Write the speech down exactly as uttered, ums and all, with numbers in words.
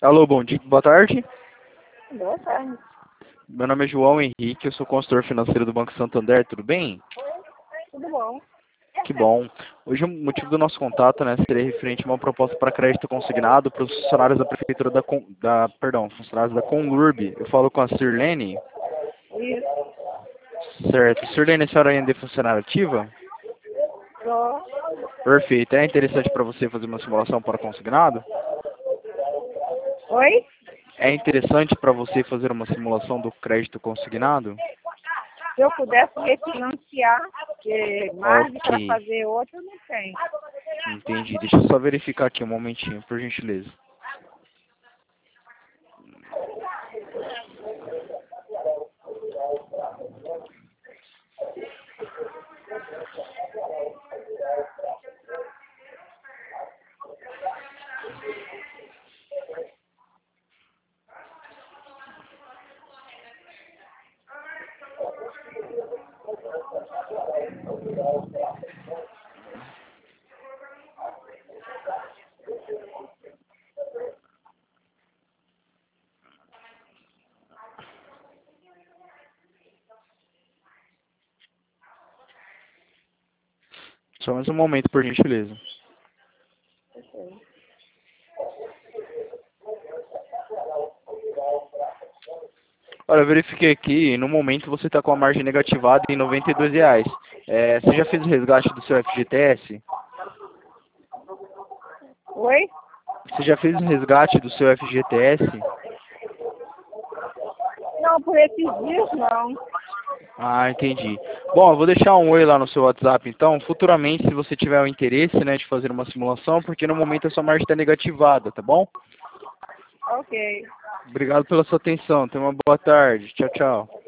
Alô, bom dia, boa tarde. Boa tarde. Meu nome é João Henrique, eu sou consultor financeiro do Banco Santander, tudo bem? Tudo bom? Que bom. Hoje o motivo do nosso contato, né, seria referente a uma proposta para crédito consignado para os funcionários da prefeitura da, Con- da perdão, funcionários da Conlurb. Eu falo com a Sirlene. Isso. Certo. Sirlene, a senhora ainda é funcionária ativa? Tô. Perfeito. É interessante para você fazer uma simulação para consignado? Oi? É interessante para você fazer uma simulação do crédito consignado? Se eu pudesse refinanciar, porque margem para Ok. fazer outro não tem. Entendi. Deixa eu só verificar aqui um momentinho, por gentileza. Só mais um momento, por gentileza. Olha, eu verifiquei aqui, e no momento você está com a margem negativada em noventa e dois reais. É, você já fez o resgate do seu F G T S? Oi? Você já fez o resgate do seu F G T S? Não, por esses dias não. Ah, entendi. Bom, eu vou deixar um oi lá no seu WhatsApp, então. Futuramente, se você tiver o interesse, né, de fazer uma simulação, porque no momento a sua margem está negativada, tá bom? Ok. Obrigado pela sua atenção. Tenha uma boa tarde. Tchau, tchau.